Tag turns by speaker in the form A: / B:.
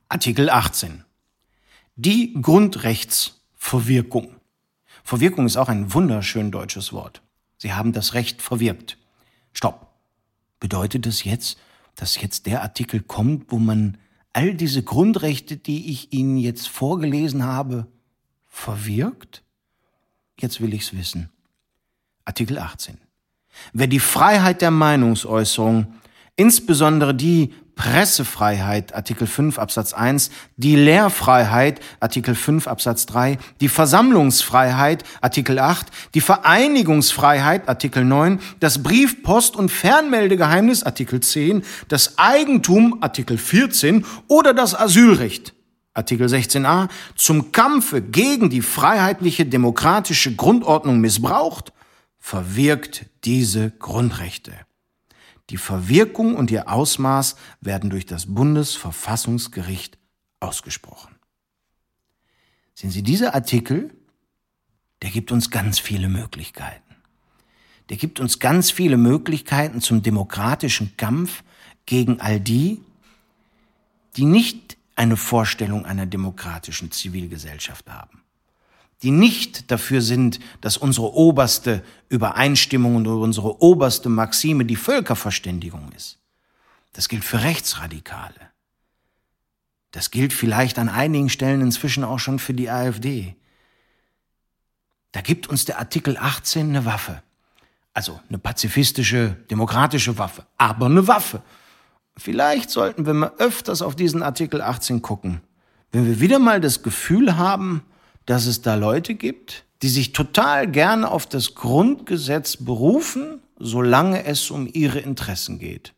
A: Artikel 18. Die Grundrechtsverwirkung. Verwirkung ist auch ein wunderschön deutsches Wort. Sie haben das Recht verwirkt. Stopp. Bedeutet das jetzt, dass jetzt der Artikel kommt, wo man all diese Grundrechte, die ich Ihnen jetzt vorgelesen habe, verwirkt? Jetzt will ich's wissen. Artikel 18. Wer die Freiheit der Meinungsäußerung, insbesondere die Pressefreiheit, Artikel 5 Absatz 1, die Lehrfreiheit, Artikel 5 Absatz 3, die Versammlungsfreiheit, Artikel 8, die Vereinigungsfreiheit, Artikel 9, das Brief-, Post- und Fernmeldegeheimnis, Artikel 10, das Eigentum, Artikel 14 oder das Asylrecht, Artikel 16a, zum Kampfe gegen die freiheitliche demokratische Grundordnung missbraucht, verwirkt diese Grundrechte. Die Verwirkung und ihr Ausmaß werden durch das Bundesverfassungsgericht ausgesprochen. Sehen Sie, dieser Artikel, der gibt uns ganz viele Möglichkeiten. Der gibt uns ganz viele Möglichkeiten zum demokratischen Kampf gegen all die, die nicht eine Vorstellung einer demokratischen Zivilgesellschaft haben, die nicht dafür sind, dass unsere oberste Übereinstimmung und unsere oberste Maxime die Völkerverständigung ist. Das gilt für Rechtsradikale. Das gilt vielleicht an einigen Stellen inzwischen auch schon für die AfD. Da gibt uns der Artikel 18 eine Waffe. Also eine pazifistische, demokratische Waffe, aber eine Waffe. Vielleicht sollten wir mal öfters auf diesen Artikel 18 gucken, wenn wir wieder mal das Gefühl haben, dass es da Leute gibt, die sich total gerne auf das Grundgesetz berufen, solange es um ihre Interessen geht.